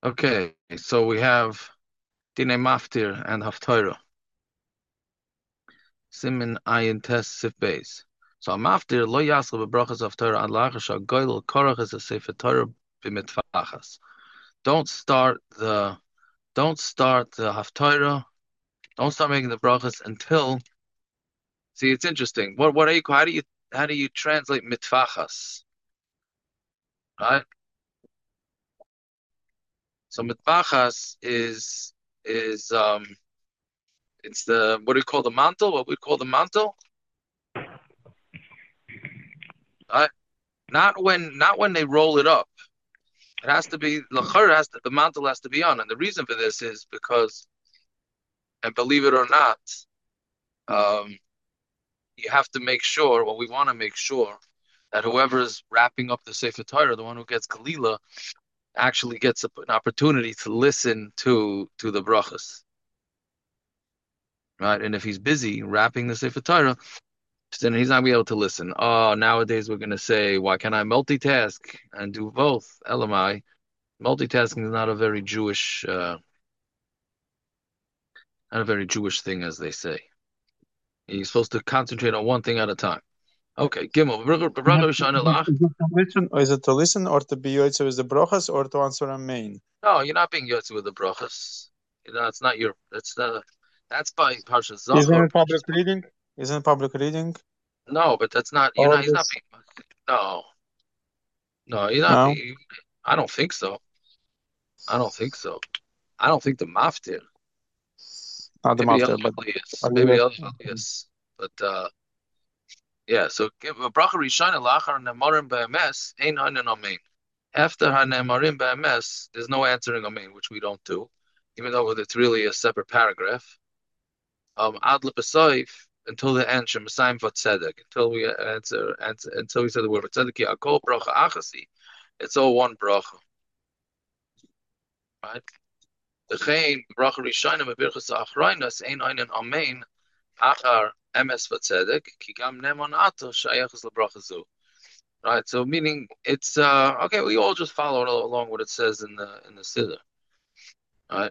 Okay, so we have Dine Maftir and Haftarah. Simin Ayin Tes Sif Beis. So a Maftir lo yasel bebrachas Haftarah ad lachas goylel korach is a sefer Torah b'mitfachas. Don't start the don't start the Haftarah. Don't start making the brachas until. See, it's interesting. What are you? How do you translate mitfachas? Right. So mitfachas is it's the what do you call the mantle? What we call the mantle? Right. Not when they roll it up. It has to be the mantle has to be on, and the reason for this is because, and believe it or not, um, you have to make sure. Well, we want to make sure that whoever is wrapping up the Sefer Torah, the one who gets Galila, actually gets an opportunity to listen to the brachas, right? And if he's busy wrapping the Sefer Torah, then he's not gonna be able to listen. Oh, nowadays we're gonna say, why can't I multitask and do both? Elamai, multitasking is not a very Jewish thing, as they say. You're supposed to concentrate on one thing at a time. Okay, Gimel. Is it to listen or to be yotze with the brochas or to answer a main? No, you're not being yotze with the brachas. It's not your. That's by Parsha Isn't Zachor. it public reading? Isn't it public reading? No, but that's not. You're All not. He's not this? being. No, no, he's not No. being. I don't think so. I don't think so. I don't think the maftir. Not the Maybe the other master, but family is. are Maybe you the other family is. But yeah. So give a bracha rishana lachar nemarim be'emes ein hanin amen. After hanemarim be'emes, there's no answering amen, which we don't do, even though it's really a separate paragraph. Ad lepesoif until the end shemasayim v'tzedek, until we answer until we say the word v'tzedek ki akol bracha achasi. It's all one bracha, right? The chain bracha rishayim bebirchas achraynas ein einen amen achar emes v'tzedek ki gam nemon ato shayachas lebracha zu. Right, so meaning it's okay. We all just follow along what it says in the siddur, right?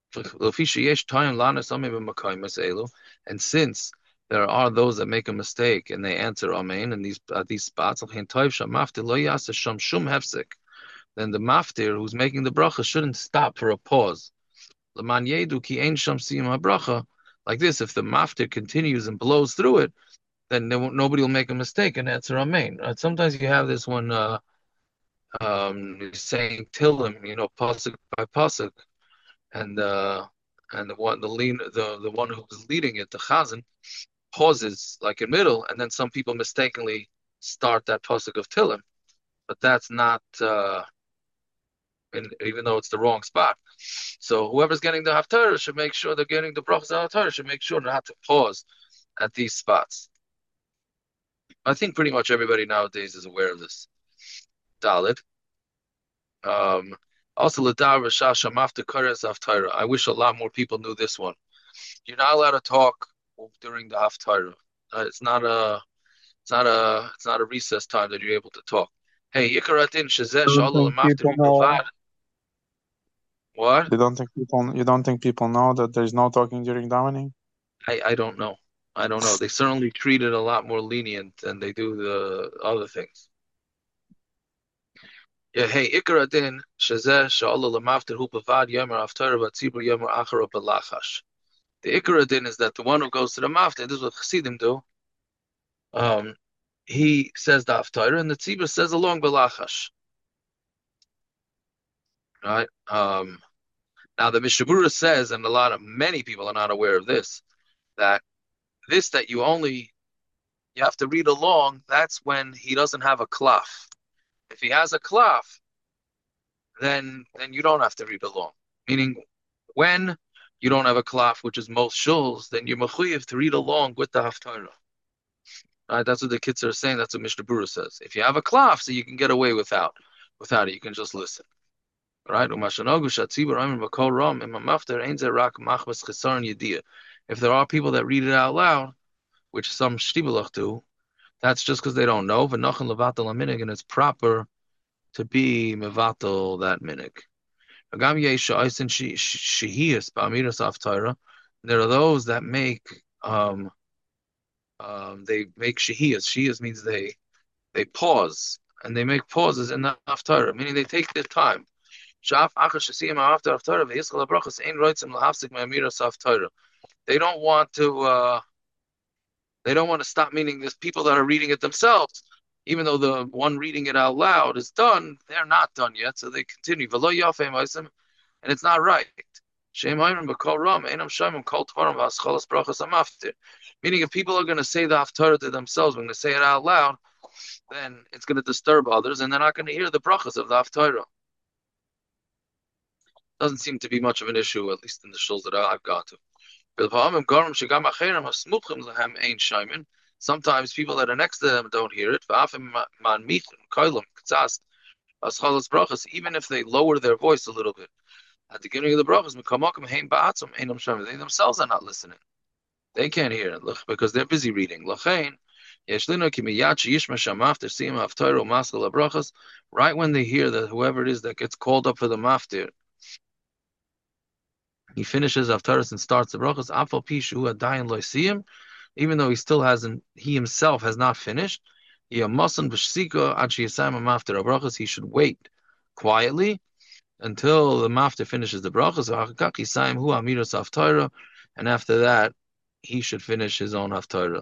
And since there are those that make a mistake and they answer Amen in these spots, then the maftir who's making the bracha shouldn't stop for a pause. Like this, if the maftir continues and blows through it, then nobody will make a mistake and answer Amen. Sometimes you have this one saying Tillim, pasuk by pasuk, and the one who's leading it, the chazan, pauses like in middle, and then some people mistakenly start that pasuk of Tillim, but that's not even though it's the wrong spot. So whoever's getting the haftarah should make sure they're getting the brachas of haftarah should make sure not to pause at these spots. I think pretty much everybody nowadays is aware of this. Dalit. Also, Ladar Rashasha Mafta Kares Haftarah. I wish a lot more people knew this one. You're not allowed to talk during the Haftarah. It's not a recess time that you're able to talk. Hey, Yikaratin Shazeh You don't Shalom think Mafta people know? Bavad. What? You don't think people know that there's no talking during davening? I don't know. I don't know. They certainly treat it a lot more lenient than they do the other things. Yeah, hey, Ikaratin Shazeh Shalom Mafta Bavad Yomer Haftarah Batzibur Yomer Achara Balachash. The Ikra din is that the one who goes to the maftir, this is what Chassidim do. He says the Haftarah, and the Tzibur says along Belachash. Right? Now the Mishabura says, and many people are not aware of this, that you have to read along. That's when he doesn't have a klaf. If he has a klaf, then you don't have to read along. Meaning, when you don't have a klaf, which is most shuls, then you're mechuyev to read along with the Haftarah. Right, that's what the kids are saying. That's what Mishnah Berurah says. If you have a klaf, so you can get away without it. You can just listen. Right? If there are people that read it out loud, which some shtibelach do, that's just because they don't know. And it's proper to be mevatel that minig. Agam Yesha Aisin Shehiyas Ba'amiras Haftarah. There are those that they make shehiyas. Shehiyas means they pause and they make pauses in the haftarah, meaning they take their time. They don't want to. They don't want to stop. Meaning, there's people that are reading it themselves, even though the one reading it out loud is done. They're not done yet, so they continue. And it's not right. Meaning, if people are going to say the haftarah to themselves when they say it out loud, then it's going to disturb others, and they're not going to hear the brachas of the haftarah. Doesn't seem to be much of an issue, at least in the shuls that I've gone to. Sometimes people that are next to them don't hear it. Even if they lower their voice a little bit. At the beginning of the brachas, they themselves are not listening. They can't hear it because they're busy reading. Right when they hear that whoever it is that gets called up for the maftir, he finishes haftaras and starts the brachas. Afal pishu adayin loisiyim, even though he himself has not finished. He should wait quietly until the maftir finishes the brachas. And after that, he should finish his own haftarah.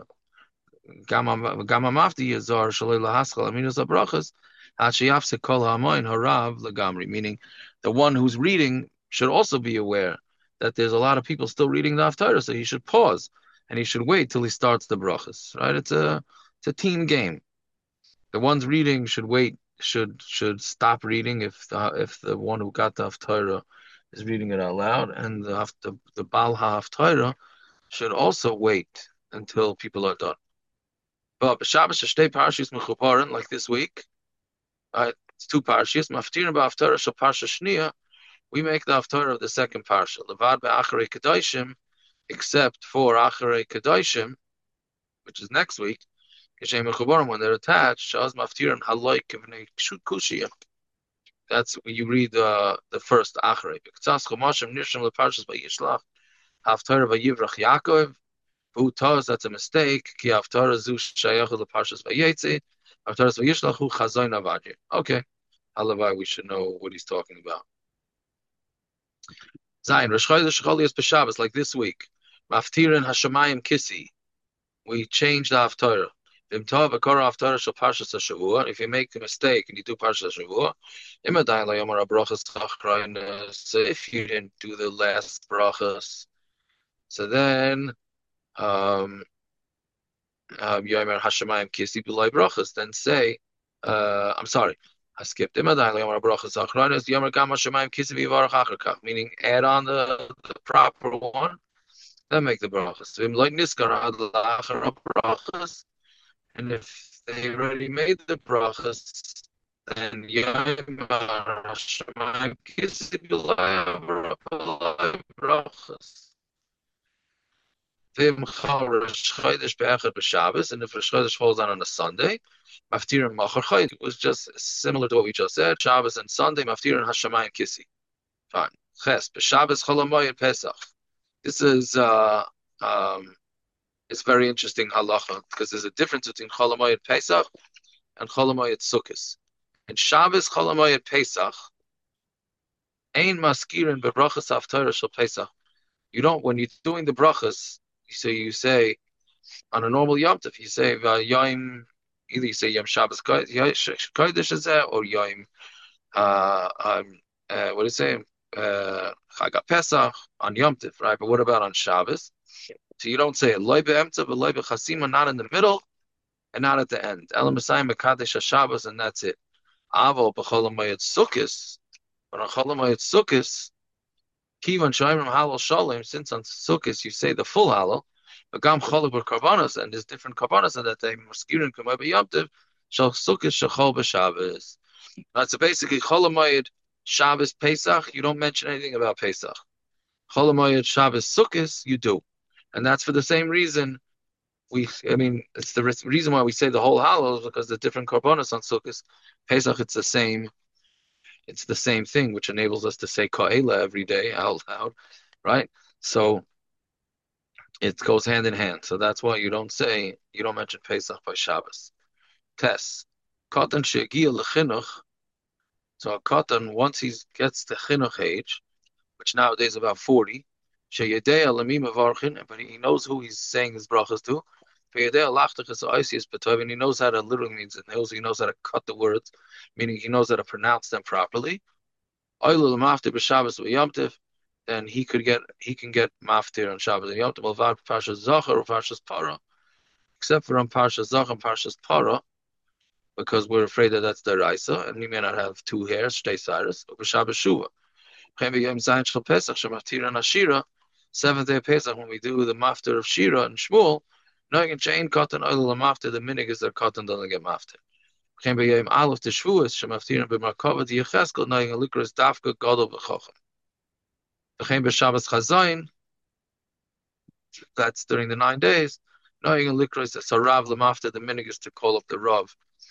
Meaning, the one who's reading should also be aware that there's a lot of people still reading the haftarah, so he should pause and he should wait till he starts the brachas. Right? It's a team game. The ones reading should wait, should stop reading if the one who got the haftarah is reading it out loud, and the Baal haftarah should also wait until people are done. But Shabbos shtei parshas mechuparin, like this week, it's two parshas. Maftirin ba'haftarah shel parsha shniya. We make the haftarah of the second parsha. Levad be'acharei kedoshim, except for acharei kedoshim, which is next week. Kishem mechuparin, when they're attached, shaz maftirin haloik kivnei kushia. That's when you read the first acharei. B'ktzas chomashim nisham leparshas vayishlach haftarah vayivrach Yaakov. Who tells that's a mistake? Ki haftarah zu shayach leparshas vayetzi. Haftarah vayishlach hu chazoin avadye. Okay, halavai, we should know what he's talking about. Zayin Rosh Chodesh Cholios b'Shabbos, like this week. Maftirin hashamayim kisi. We change the haftarah. V'imtov akora haftarah shel parshas hashavua. If you make a mistake and you do parshas hashavua, imadayin layomar abrachas achraynos. So if you didn't do the last brachas, so then Yomer Hashemayim Kisi B'Loi Brachas. Then say, I'm sorry, I skipped. Meaning add on the proper one, then make the brachas. And if they already made the brachas, then Yomer Hashemayim Kisi B'Loi Brachas. And if Rosh Chodesh falls on a Sunday, Maftirin Machar Chayit. It was just similar to what we just said. Shabbos and Sunday, Maftirin Hashamayim Kisi. Fine. Ches, Shabbos Cholamoyed Pesach. This is it's very interesting halacha because there's a difference between Cholamoyed Pesach and Cholamoyed Sukkos. In Shabbos Cholamoyed Pesach, Ein Maskirin Bebrachas Haftarah Shel Pesach. You don't, when you're doing the brachas, so you say on a normal Yom Tov, you say Yom, either you say Yom Shabbos Kodesh or Yom what do you say? Chag Pesach on Yom Tov, right? But what about on Shabbos? So you don't say Loi be'emtza but Loi be'chasima, not in the middle and not at the end. Elam Messiah Mekadesh Shabbos, and that's it. Avo b'chol hamayit Sukkos, but on Chol hamayit Sukkos, Kivan Shaimim Halal Shalom, since on Sukkot you say the full Halal, but Gam Cholak Karbanos, and there's different Karbanos that they Maskirin Kamay B'Yom Tov, Shal Sukkot Shachol B'Shabbos. So basically, Chol hamayit Shabbos Pesach, you don't mention anything about Pesach. Chol hamayit Shabbos Sukkot, you do, and that's for the same reason. It's the reason why we say the whole Halal is because the different Karbanos on Sukkot. Pesach, it's the same. it's the same thing, which enables us to say Ka'ela every day out loud, right? So it goes hand in hand. So that's why you don't mention Pesach by Shabbos. Tess. Katan shegia lechinuch. So a katan, once he gets the chinuch age, which nowadays is about 40, sheyedei alamim avarchin, but he knows who he's saying his brachas to. Veyedei alachtach is oisius betov, and he knows how to literally means it. He knows how to cut the words, meaning he knows how to pronounce them properly. Oilu lemaftir b'Shabbos v'yomtiv, then he can get maftir on Shabbos and Yom Tov, alvad parshas Zachar or parshas Para, except for on parshas Zachar and parshas Para, because we're afraid that that's the Raisa, and we may not have two hairs, shtei cyrus, or b'Shabbos Shuva. Seventh day of Pesach, when we do the maftir of Shira and Shmuel, knowing in chain cotton oil maftir, the minig is their cotton doesn't get maftir. Came by Yom Aleph to Shavuos, Shemaftir and B'Markova the Yecheskel, knowing a liquor is Dafka Gadol B'Chochem. Came by Shabbos Chazayin, that's during the 9 days. Knowing a liquor is a Sarav Lamaftir, the minig is to call up the Rav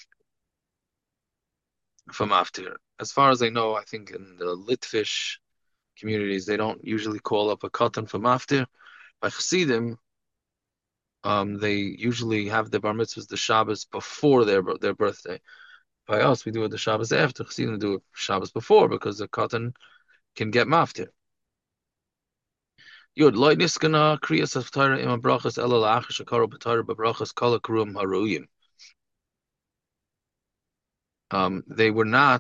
for maftir. As far as I know, I think in the Litvish communities, they don't usually call up a cotton for maftir. By Chassidim, they usually have the bar mitzvahs, the Shabbos before their birthday. By us, we do it the Shabbos after. Chassidim do it Shabbos before because the cotton can get maftir. Yod loy niskana kriyas of Torah im brachas ela la'achar shakaro b'Torah b'brachas kol hakruim haruyim. They were not.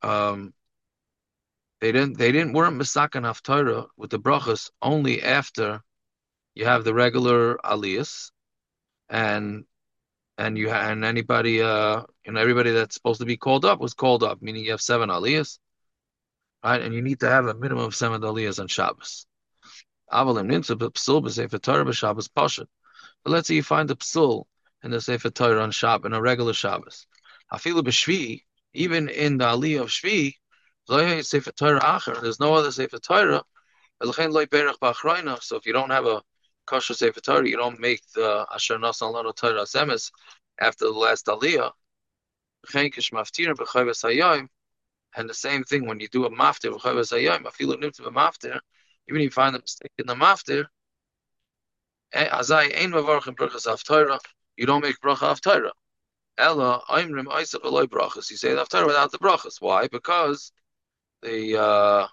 They weren't misakan haftarah with the brachas only after you have the regular aliyas and anybody everybody that's supposed to be called up was called up, meaning you have 7 aliyas, right? And you need to have a minimum of 7 aliyas on Shabbos. Avalim nimtza b'psul b'sefer Torah b'Shabbos pashat. But let's say you find a psul in the sefer Torah on Shabbos, in a regular Shabbos. Afilu b'shvi, even in the aliyah of shvi, sefer Torah acher. There's no other sefer Torah. So if you don't have a kosher sefer Torah, you don't make the asher nasan lano Torah semes after the last aliyah. And the same thing when you do a maftir b'chayvas hayom, afilu nimtza b'maftir, even if you find a mistake in the maftir, azai ein mavarchim brachas haftarah, you don't make bracha haftarah. Ella aimrim oisach v'loy brachas. You say the haftarah without the brachas. Why? Because the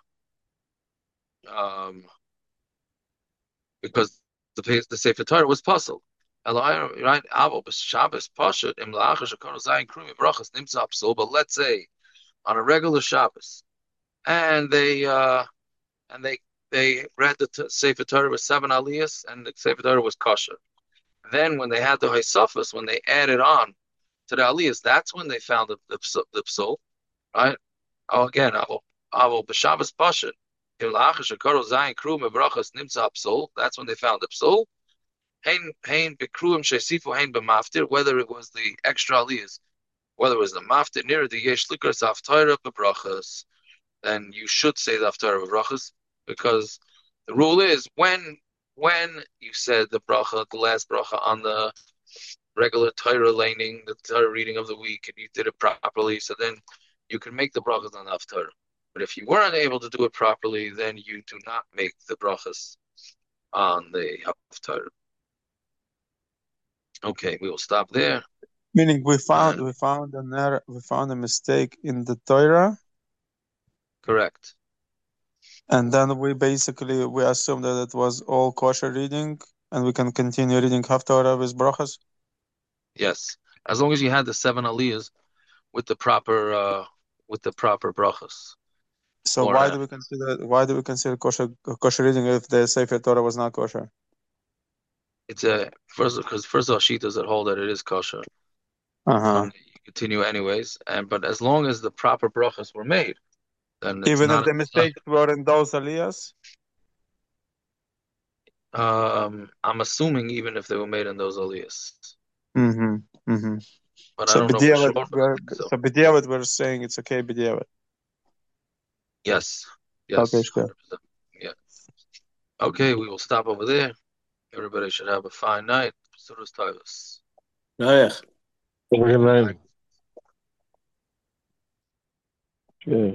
Sefer Torah was puzzled. Right? Shabbos Pashat im la'achar shekonu zayin krumi brachas nimtza psul. But let's say on a regular Shabbos, and they read the Sefer Torah with 7 aliyas, and the Sefer Torah was kosher. Then when they had the Haisafas, when they added on to the aliyas, that's when they found the psul, right? Oh, again, Avo b'Shabbos Pashat. That's when they found the psul. Whether it was the extra aliyahs, whether it was the maftir near the yesh likras haftarah b'brachas, then you should say the haftarah b'brachas, because the rule is when you said the bracha, the last bracha on the regular Torah laning, the Torah reading of the week, and you did it properly, so then you can make the brachas on the haftarah. But if you weren't able to do it properly, then you do not make the brachas on the haftarah. Okay, we will stop there. Meaning we found an error, we found a mistake in the Torah. Correct. And then we assume that it was all kosher reading, and we can continue reading haftarah with brachas. Yes, as long as you had the 7 aliyahs with the proper brachas. So why do we consider kosher reading if the Sefer Torah was not kosher? It's first of all, Shitas that hold that it is kosher. You continue anyways, but as long as the proper brachas were made, then even if the mistakes were in those aliyahs. I'm assuming even if they were made in those aliyahs. But so I don't know for sure. So b'diavad we're saying it's okay b'diavad. Yes. Okay, sure. Yeah. Okay, we will stop over there. Everybody should have a fine night. Psuros Tovos. Good night.